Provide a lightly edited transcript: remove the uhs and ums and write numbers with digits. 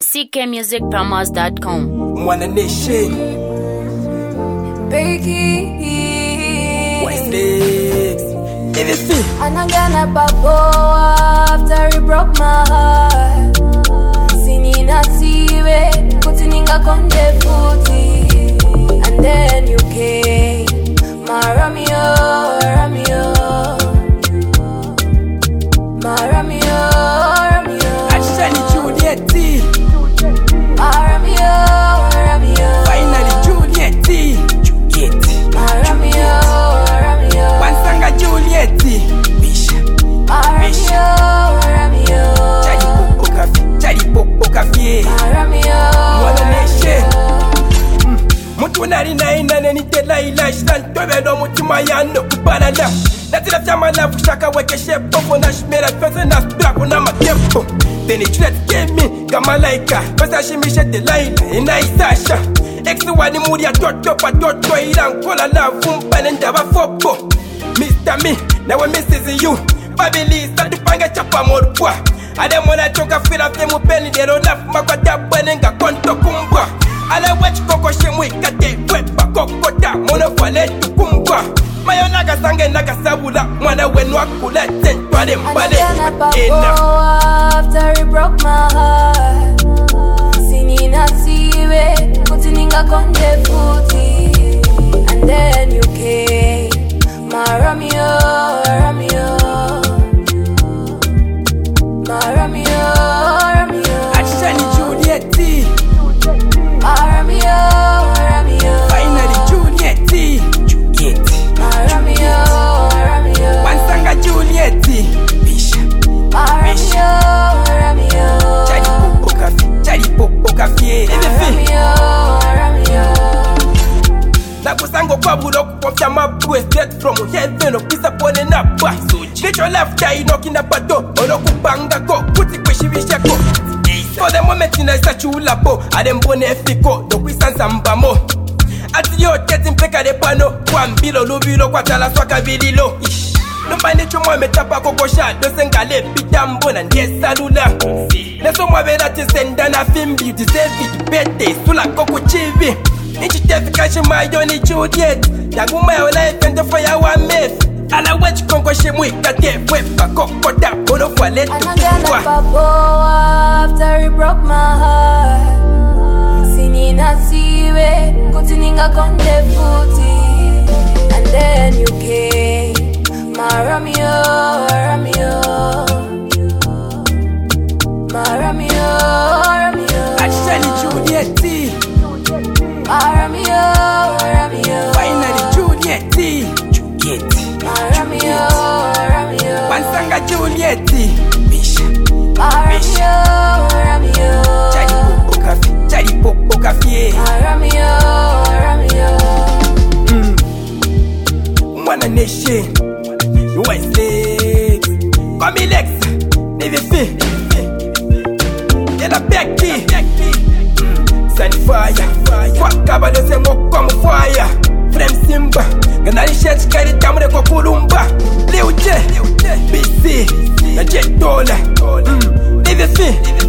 ckmusicpromos.com. Mwana Nation Becky Westlakes everything. Anangana babo after he broke my heart. Sinina siwe kutininga konde futi. And then you came, my Romeo, Romeo, my Romeo, Romeo. Actually Juliet, my Romeo, Romeo. finally Juliet, My Romeo, Romeo. Wansanga Juliet, Bisha, My Romeo, Romeo. Chali popo kafie. My Romeo, Mwana Nation. Romeo. Mutu nari na ina ni tela ila shan tobe no mutima yando kupanana. Natila fyama na fushaka wekeshe popo na shmera fese na strako na matempo. Then it let get me kama laika. Pesa shimishe te laila ina isasha. Exu wani muri ya toto pa toto ila nkola la vumpa nenda wa fopo. Mr. Me, now we misses you. Babili start to panga chapa morpwa. Ade mwana choka fila femu peni dero naf makwata bwenenga konto kumbwa. Ale wech koko shemwe kate wepa koko da mono fale tukumbwa. Mayo naga sange naga sabula mwana wenwa kula tentwale mbale. Anagana babo after he broke my heart. Sinina siwe kutininga konde futi. And then you came, my Romeo, Romeo, my Romeo, Romeo. Actually Juliet, My Romeo, Romeo. finally Juliet, My Romeo, Romeo. Wansanga Juliet, Bisha, My Romeo, Romeo. chali popo kafie. Romeo, Romeo. Nakusango kwa bulo kupofya mabwe straight from heaven okisa pone na pa. Get your left eye knocking the pato ono kupanga ko kuti kweshivisha ko. For the moment ina isa chula po adembone efiko do kwisanza mbamo. Ati yo getting peka de pano kwa mbilo lubilo kwa tala swaka vililo. Numbani chumwa metapa kokosha dosengale pitambo na ndiye salula. Leso mwavela tisenda na fimbi utisevi bete sula koko chivi. Inchi tefikashi mayo ni Juliet. Yaguma ya ola efende faya wa meth. Ala wech kongo shemwe kate wepa koko da bono kwa letu Anagana kwa. babo after he broke my heart. Sinina siwe kutininga konde futi. And then you came, my Romeo, Romeo, my Romeo, Romeo. Actually Juliet, My Romeo, Romeo. finally Juliet, My Romeo, Romeo. Wansanga Juliet, Bisha, My Romeo, Romeo. chali popo kafie. My Romeo, Romeo. Mwana Nation, Westlakes, Kwame Lex, Navy Yela Becky, Sand Fire, Kwakaba de Zemo Kwamu Fire, Frem Simba, Ganali Shet Kari Tamre Kokulumba, Liu J, BC, na Jet Dollar, Navy